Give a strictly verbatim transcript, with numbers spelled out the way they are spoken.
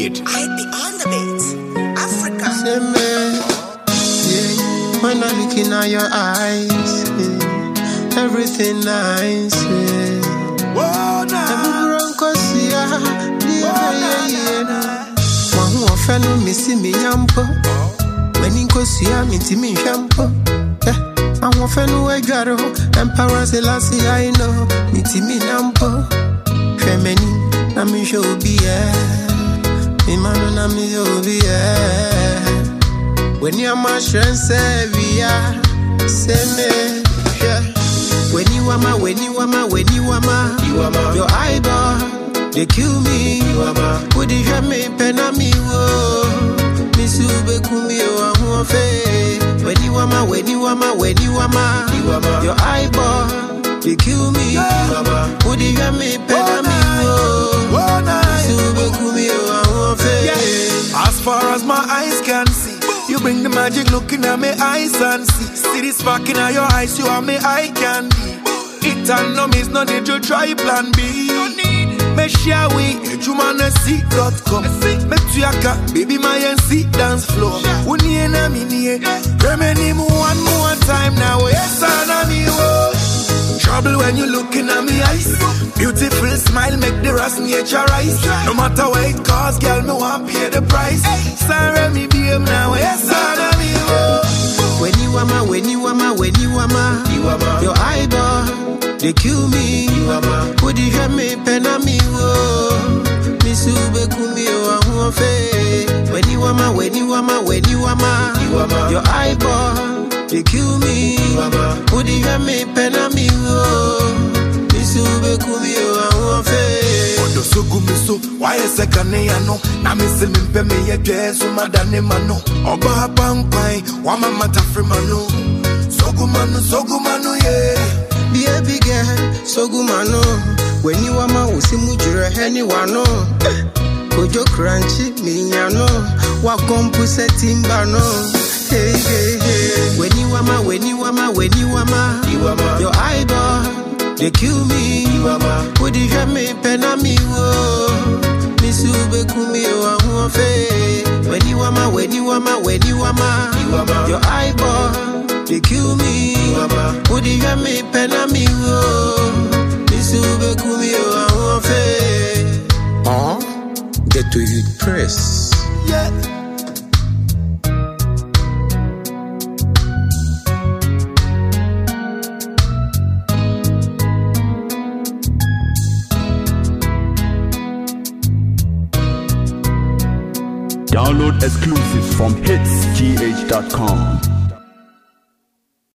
beat. I be on the beat. Africa. Say me, yeah. When I look in your eyes, yeah. Everything nice, yeah. Whoa, nah. Every bronco see ya, yeah, yeah, yeah. One who fellow me see me yampo. When you go see ya, me see me shampoo. I want fellow a jaro, Emperor Selassie, I know. Me see me nampo. Femini, na me show be yeah. Me man na me show be yeah. When you're my strength, say we are. Say me, yeah. When you are my, when you are my, when you are my, you are my. Your eyeball, they kill me. You are my. Would you have me pen on me? Whoa. Miss you be kumi o ahuafe. When you are my, when you are my, when you are my, you are my. Your eyeball, they kill me. You are my. Would you have me pen on me? Whoa. Miss you be kumi o ahuafe. As far as my eyes can see, you bring the magic looking at me eyes and see. See this spark in your eyes, you are me eye candy. It and no means no need to try plan B. Me share we, you man a see dot com. Me tuyaka, baby my N C dance floor. Uni ena mini, remedy me one more time now. Yes, I me wo. Trouble when you looking at me eyes. Beautiful smile make the rest nature rise. No matter what it costs, girl, me want pay the price. Sorry me be him now. Yes, I me wo. When you are my, when you are my, when you are my, you are my. Your eyeball, they kill me. You are my. Would you have me pen on me? Whoa. Miss you be kumi o ahuafe. When you are my, when you are my, when you are my, you are my. Your eyeball, they kill me. You are my. Would you have me pen on me? Whoa. Miss you be kumi o ahuafe. Odo so gumi so, why is a kane ya no? Na me se me mpe me ye dwe so madane mano. Oba hapankwan, wama matafre mano. Sogumano, sogumano yeah. Be a big girl, so good mano. When you are my usimu jure anyone no. Kojo crunchy, me ya no. Wakom puse timba no. Hey, hey, hey. When you are my, when you are my, when you are my, you are my. Your eyeball, they kill me. You are my. Would you have me pen on me? Whoa. Miss you be kumi o ahuafe. When you are my, when you are my, when you are my, you are my. Your eyeball, they kill me. Would you have me pen on me? Miss you be kumi o ahuafe. Oh, get to you press. Yeah. Download exclusives from hits g h dot com.